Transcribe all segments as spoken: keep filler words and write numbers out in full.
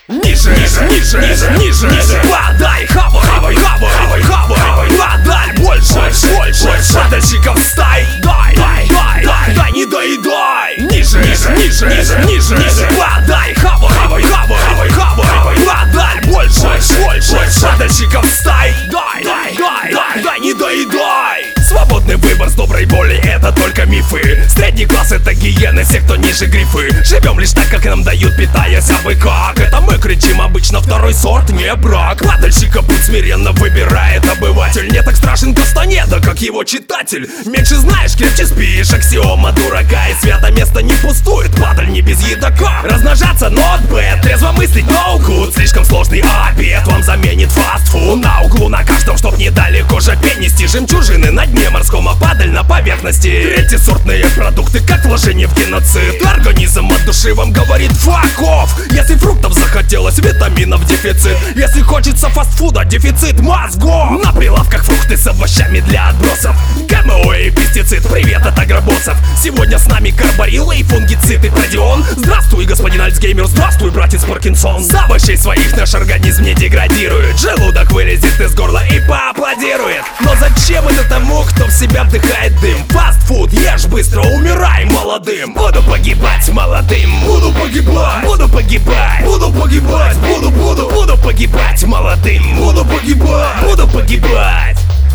Ниже, ниже, ниже, ниже, ниже. Падай, хавай, хавай, хавай, хавай. Падаль, больше, больше. Падальщиков стай. Дай, дай, дай, дай, дай, не доедай. Ниже, ниже, ниже, ниже, ниже. Падай, хавай, хавай, хавай, хавай. Падаль, больше, больше. Падальщиков стай. Дай, дай, дай, дай, дай, не доедай. Свободный выбор с доброй волей — это только мифы. Средний класс — это гиены, все, кто ниже грифы. Живем лишь так, как нам дают, питаясь абы как. Это мы кричим обычно второй сорт, не брак. Падальщика путь смиренно выбирает обыватель. Не так страшен Кастанеда, как его читатель. Меньше знаешь, крепче спишь, аксиома дурака. И свято место не пустует, падаль не без едока. Размножаться not bad, трезво мыслить no good. Слишком сложный обед вам заменит фастфуд. На углу на каждом, чтоб недалеко жопе нести. Жемчужины на дне морском, а падаль на поверхности. Третьесортные продукты, как вложение в геноцид. Организм от души вам говорит fuck off. Если фруктов захотелось, витаминов дефицит. Если хочется фастфуда, дефицит мозгов. На прилавках фрукты с овощами для отбросов. ГМО и пестицид, привет от агробоссов. Сегодня с нами карборилы и фунгицид и традион. Здравствуй, господин Альцгеймер, здравствуй, братец Паркинсон. С овощей своих наш организм не деградирует. Желудок вылезет из горла и поаплодирует. Но зачем это тому, кто в себя вдыхает дым? Фастфуд, ешь быстро, умирай молодым. Буду погибать молодым. Буду погибать. Буду погибать. Буду погибать. Буду, буду, буду погибать молодым. Буду погибать. Буду погибать.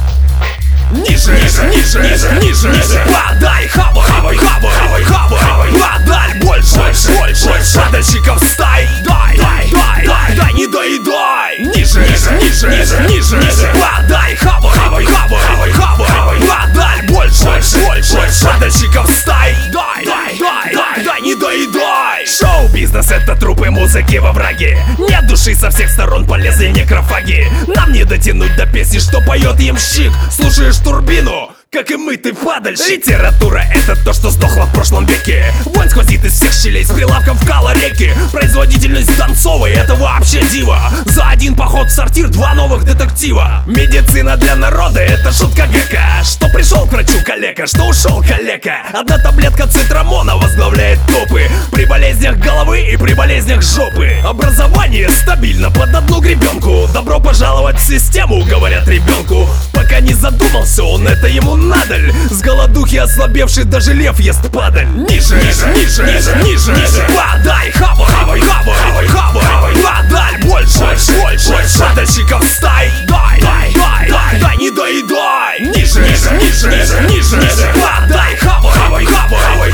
Ниже, ниже, ниже, ниже, ниже, ниже. Падай, хавай, хавай, хавай, хавай. Падаль, больше, больше. Падальщиков стай. Дай, дай, дай, дай, дай, не доедай. Ниже, ниже, ниже, ниже, ниже. Падай, хавай, хавай, хавай, хавай. Падаль, больше, больше. Падальщиков стай. Дай, дай, дай, дай, дай, не доедай. Шоу-бизнес — это трупы музыки во враге. Нет души, со всех сторон полезли некрофаги. Нам не дотянуть до песни, что поет ямщик. Слушаешь турбину, как и мы, ты падальщик. Литература — это то, что сдохло в прошлом веке. Вонь сквозит из всех щелей, с прилавков вкала реки. Производительность Донцовой — это вообще диво. За один поход в сортир два новых детектива. Медицина для народа — это шутка века. Что пришел к врачу калека, что ушел калека. Одна таблетка цитрамона возглавляет топы. При болезнях головы и при болезнях жопы. Образование стабильно под одну гребенку. Добро пожаловать в систему, говорят ребенку. Пока не задумался он, это ему надаль. С голодухи ослабевший даже лев ест падаль. Ниже, ниже, ниже, ниже, ниже. Падай, хавай, хавай, хавай, хавай. Падаль, больше, больше. Падальщиков стай. Дай, дай, дай, дай, дай, не доедай. Ниже, ниже, ниже, ниже. Падай, хавай, хавай, хавай.